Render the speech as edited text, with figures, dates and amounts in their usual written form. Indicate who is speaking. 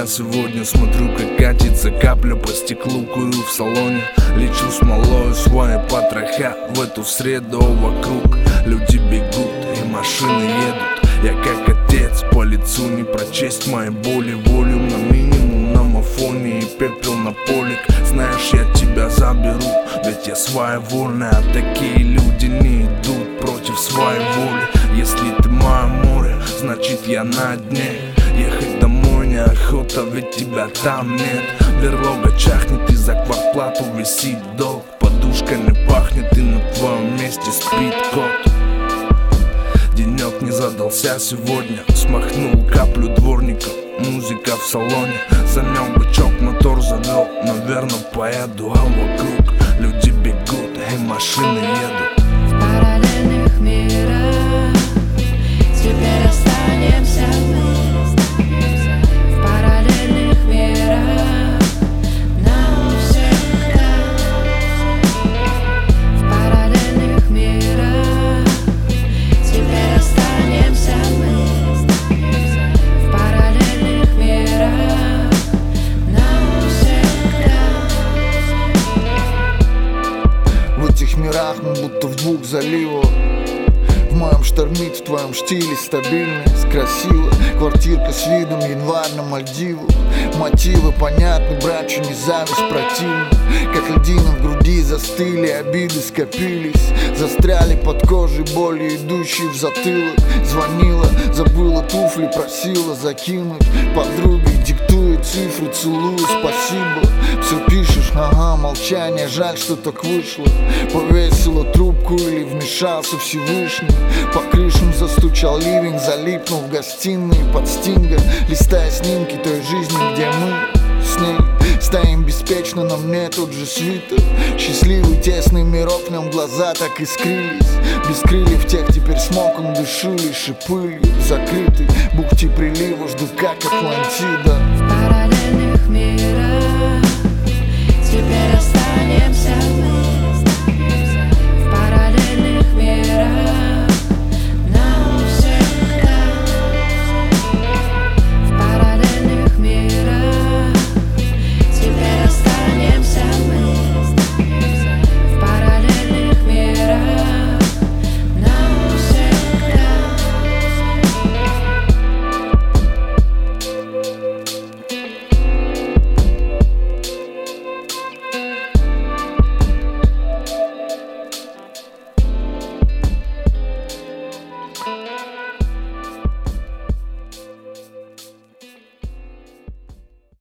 Speaker 1: Я сегодня смотрю, как катится капля по стеклу. Курю в салоне, лечу смолою свои потроха. В эту среду вокруг люди бегут и машины едут. Я как отец, по лицу не прочесть мои боли. Волюм на минимум на мафоне и пепел на полик. Знаешь, я тебя заберу, ведь я своевольный. А такие люди не идут против своей воли. Если ты мое море, значит я на дне. Ехать домой неохота, ведь тебя там нет. Берлога чахнет, и за квартплату висит долг. Подушка не пахнет, и на твоем месте спит кот. Денек не задался сегодня, смахнул каплю дворника. Музыка в салоне, замел бычок, мотор завел. Наверное, поеду, а вокруг люди бегут и машины едут.
Speaker 2: В параллельных мирах теперь останемся мы. В параллельных мирах навсегда. В параллельных мирах теперь останемся мы. В параллельных мирах навсегда.
Speaker 3: В этих мирах мы будто в двух заливах. В моем штормит, в твоем штиле стабильность. Красиво, квартирка с видом январь на Мальдиву. Мотивы понятны, брачу не зависть противна. Как льдина в груди застыли, обиды скопились. Застряли под кожей, боли, идущие в затылок. Звонила, забыла туфли, просила закинуть. Подруги диктует цифры, целую, спасибо. Все пишешь, ага, молчание, жаль, что так вышло. Повесила трубку или вмешался Всевышний. По крышам застучал ливень, залипнул в гостиной под стинга. Листая снимки той жизни, где мы с ней стоим беспечно, на мне тот же свитер. Счастливый тесный мирок, в нем глаза так искрились. Без крыльев тех теперь смоком дышали, шипылью закрытый. Бухти прилива, жду как Атлантида.